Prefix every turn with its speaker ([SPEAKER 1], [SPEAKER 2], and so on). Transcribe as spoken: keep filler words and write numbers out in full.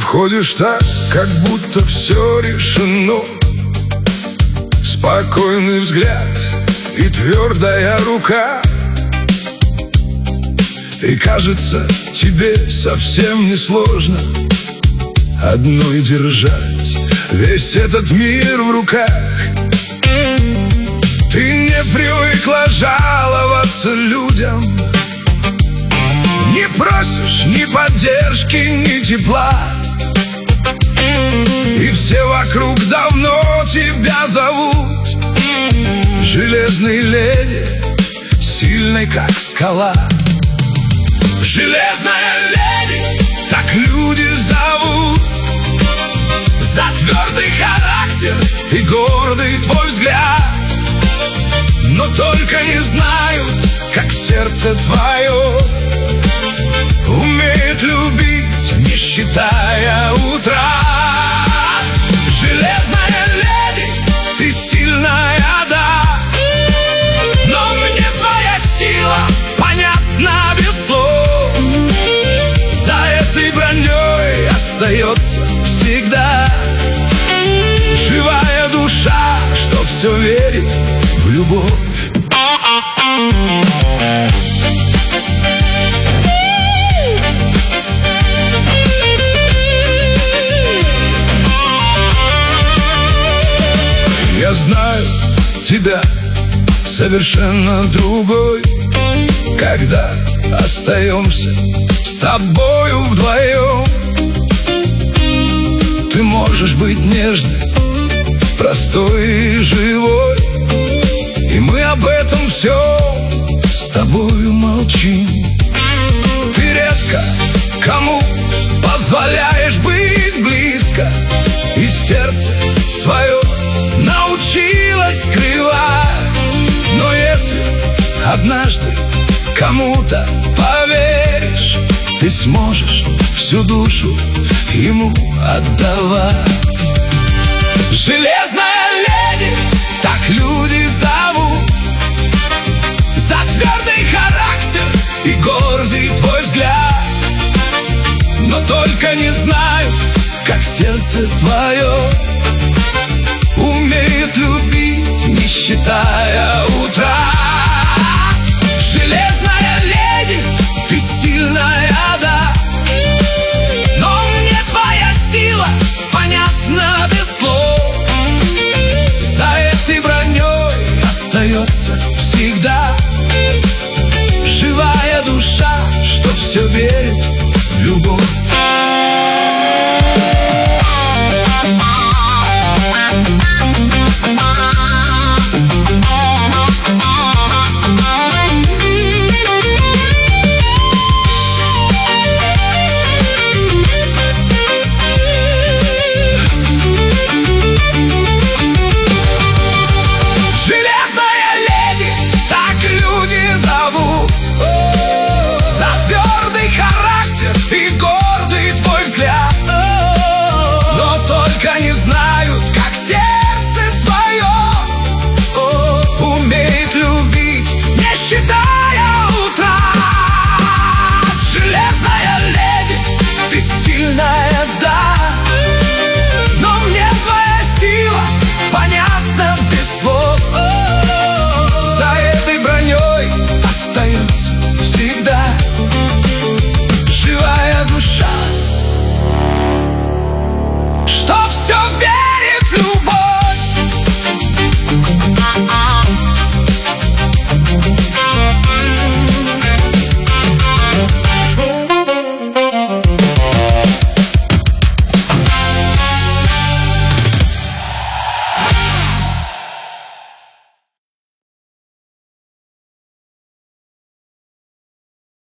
[SPEAKER 1] входишь так, как будто все решено. Спокойный взгляд и твердая рука, и кажется, тебе совсем не сложно одной держать весь этот мир в руках. Ты не привыкла жаловаться людям, не просишь ни поддержки, ни тепла, и все вокруг давно тебя зовут железной леди, сильной как скала. Железная леди, так люди зовут, за твердый характер и гордый твой взгляд. Но только не знают, как сердце твое умеет любить, не считая утрат. Железная леди, ты сильная, да, но мне твоя сила понятна без слов. За этой броней остается всегда живая душа, что все верит в любовь. Я знаю тебя совершенно другой, когда остаемся с тобою вдвоем. Ты можешь быть нежной, простой и живой, и мы об этом все с тобою молчим. Ты редко кому позволяешь быть близко, и сердце свое научилась скрывать. Но если однажды кому-то поверишь, ты сможешь всю душу ему отдавать. Железная леди, так люди зовут, за твердый характер и гордый твой взгляд. Но только не знают, как сердце твое умеет любить, не считая утрат. Железная леди, ты сильная, да, но мне твоя сила понятна без слов. За этой броней остается всегда живая душа, что все верит в любовь.
[SPEAKER 2] Всегда живая душа,